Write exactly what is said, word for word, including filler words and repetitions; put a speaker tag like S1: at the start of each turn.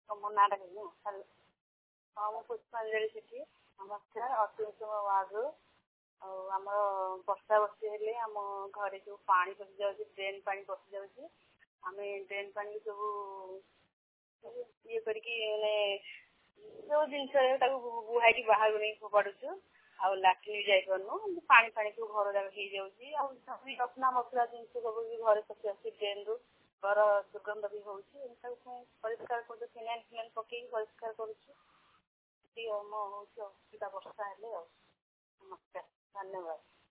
S1: ତମ ନାଁଟା କେମିତି? ହ୍ୟାଲୋ। ହଁ ମୁଁ ପୁଷ୍ପାଞ୍ଜଳି ସେଠି ନମସ୍କାର ଅତିଉତ୍ତମ ୱାର୍ଡ଼ରୁ। ଆଉ ଆମର ବର୍ଷା ବର୍ଷି ହେଲେ ଆମ ଘରେ ସବୁ ପାଣି ପଶିଯାଉଛି, ଡ୍ରେନ୍ ପାଣି ପଶିଯାଉଛି। ଆମେ ଡ୍ରେନ୍ ପାଣି ସବୁ ଇଏ କରିକି ମାନେ ଯେଉଁ ଜିନିଷ ତାକୁ ବୁହାଇକି ବାହାରକୁ ନେଇକି ଫୋପାଡ଼ୁଛୁ। ଆଉ ଲାଟ୍ରିନ୍ ବି ଯାଇପାରୁନୁ, ପାଣି ଫାଣି ସବୁ ଘର ଯାକ ହେଇଯାଉଛି। ଆଉ ରତ୍ନା ମସଲା ଜିନିଷ ସବୁ ବି ଘରେ ପଶି ଆସୁଛି ଡ୍ରେନ୍ରୁ, ଘର ଦୁର୍ଗନ୍ଧ ବି ହେଉଛି। ତାକୁ ପୁଣି ପରିଷ୍କାର କରୁଛୁ, ଫିନାଇଲ୍ ଫିନାଇଲ୍ ପକେଇକି ପରିଷ୍କାର କରୁଛୁ। ଏଠି ଆମ ହେଉଛି ଅସୁବିଧା ବର୍ଷା ହେଲେ ଆଉ। ନମସ୍କାର, ଧନ୍ୟବାଦ।